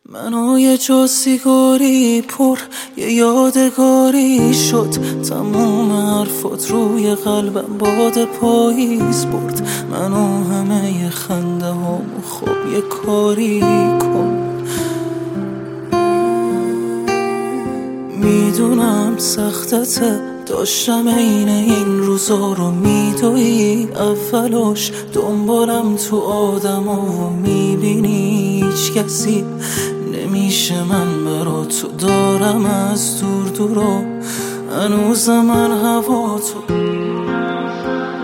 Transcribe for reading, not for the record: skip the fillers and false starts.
منو یه جا سیگاری پر یه یادگاری شد، تموم حرفات روی قلبم باد پاییز برد. منو همه ی خنده هم خب یه کاری کن. میدونم سختته، داشتم این روزا رو میدوی. اولش دنبالم تو آدم و میبینی هیچ کسی نمیشه من برا تو، دارم از دور دورا هنوز من هوا تو.